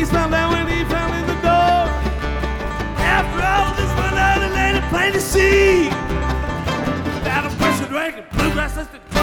smelled that when he fell in the door. After all this, one other lady plain to see that a person drinking bluegrass is the